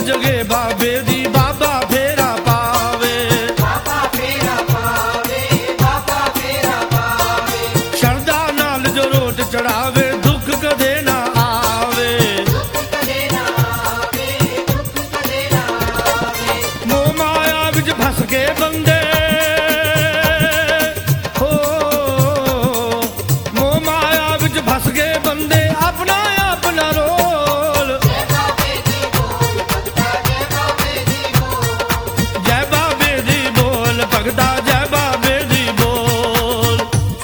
जगे बाबे दी बाबा फेरा पावे, बाबा फेरा पावे, बाबा फेरा पावे। शरदा नाल जो रोट चढ़ावे दुख कदे ना आवे, दुख कदे ना आवे, दुख कदे ना आवे। मोह माया विच फस के बंदे हो, मोह माया विच फस के बंदे अपना अपना रोल। जय बाबे दी बोल भगता, जय बाबे दी बोल। जय बाबे दी बोल भगता, जय बाबे दी बोल।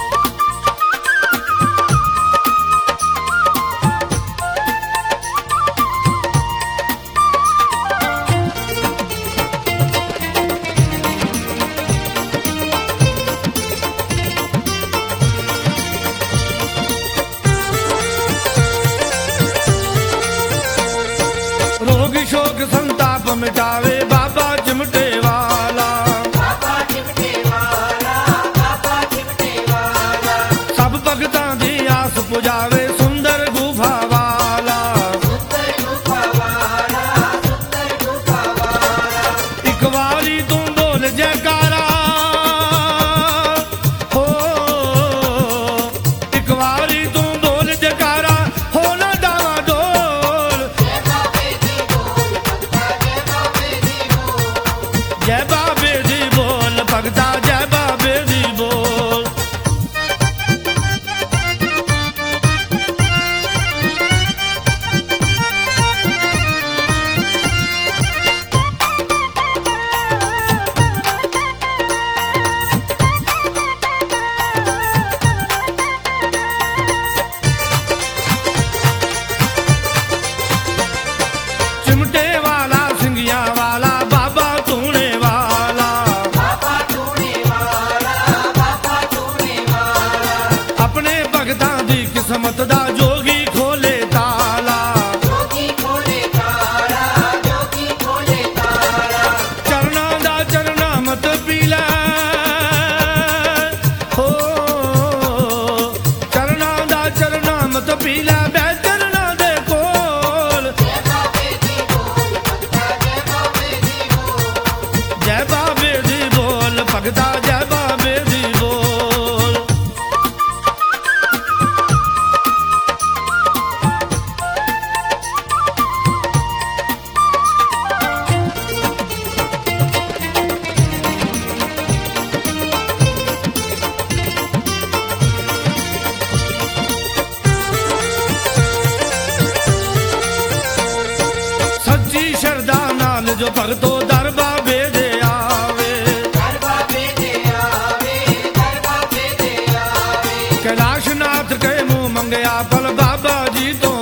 रोग शोक संताप मिटावे बाबा चिमटे वाला, बाबा चिमटे वाला, बाबा चिमटे वाला। सब भगतां दी आस पुजावे सुंदर गुफा वाला। सुंदर गुफा वाला, सुंदर गुफा वाला। एक वारी तू बोल जयकारा हो, एक वारी तू बोल जयकारा हो ना डावा डोल। जय बाबे दी बोल भगता, जय बाबे दी बोल। जय बाबे दी बोल भगता, जय बाबे दी बोल। चिमटे वाला सिंगिया वाला बाबा तूने वाला, बाबा टूने वाला, बाबा टूने वाला। अपने भगतां दी किस्मत दा जोगी खोले ताला। जोगी खोले ताला, जोगी खोले ताला। चरना दा चरना मत पीला हो, चरना दा चरना मत पीला बै चरना दे कोल। जय बाबे दी बोल भगता, जय बाबे दी बोल। जय बाबे दी बोल भगता, जय बाबे दी बोल। सच्ची शरदा नाल जो भगतो दर बाबे दे आवे, दर बाबे दे आवे, दर बाबे दे आवे। कैलाशनाथ के मुंह मंगया फल बाबा जी तो